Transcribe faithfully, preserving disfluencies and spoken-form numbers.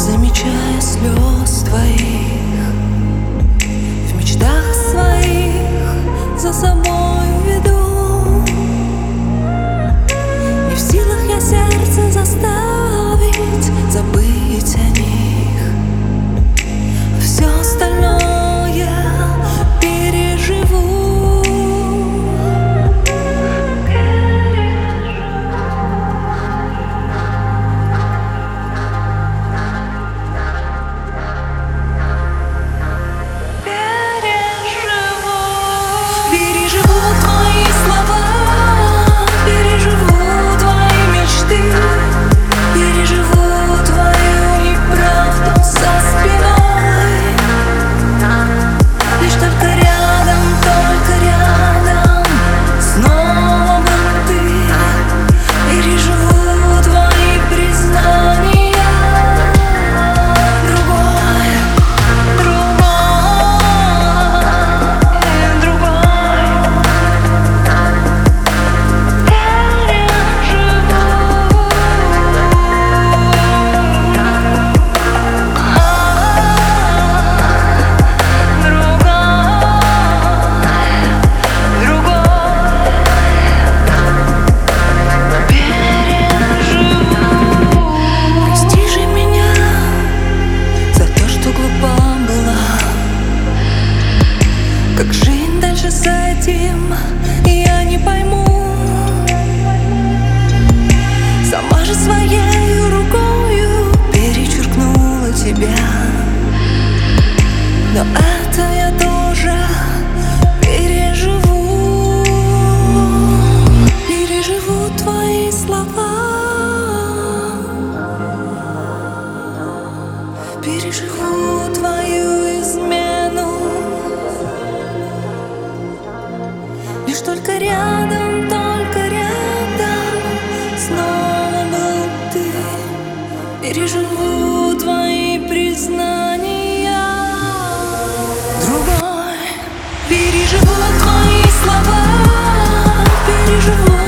замечая слез твоих, в мечтах своих за собой веду. Не в силах я сердце заставить забыть о них. Все остальное переживу. Переживу твои слова, переживу твои мечты, переживу твою неправду за спиной. Лишь только рядом, только рядом снова был ты. Переживу твои признания. Другой, другой, другой. Как жить дальше с этим, я не пойму. Сама же своей рукою перечеркнула тебя. Но это я тоже переживу. Переживу твои слова, переживу твою измену. Лишь только рядом, только рядом снова был ты. Переживу твои признания. Другой, переживу твои слова, переживу